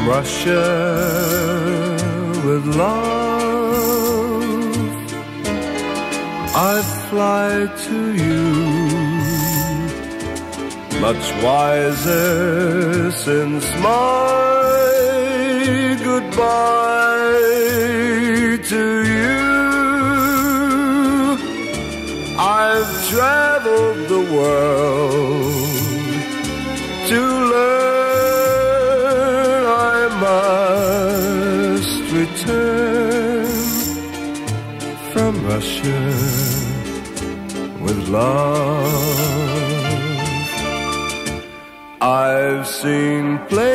Russia with love, I fly to you, much wiser since my goodbye to you. I've traveled the world to learn I must return from Russia with love. I've seen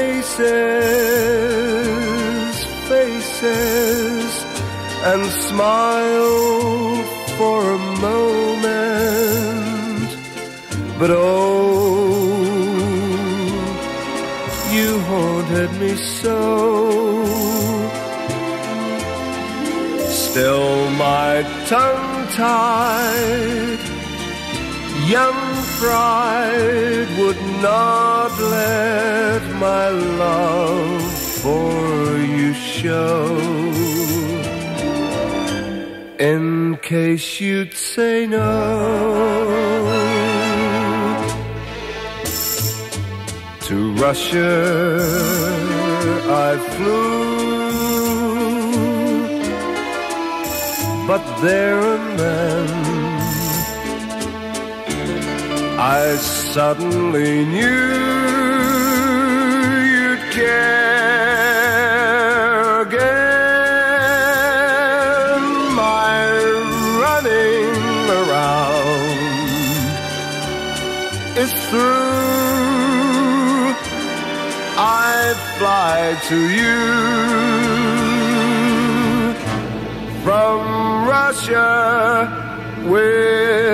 places, faces, and smiled for a moment, but oh, you haunted me so. Still my tongue-tied young pride would not let my love for you show, in case you'd say no. To Russia I flew, but there and then I suddenly knew you'd care again. My running around is through. I fly to you from Russia with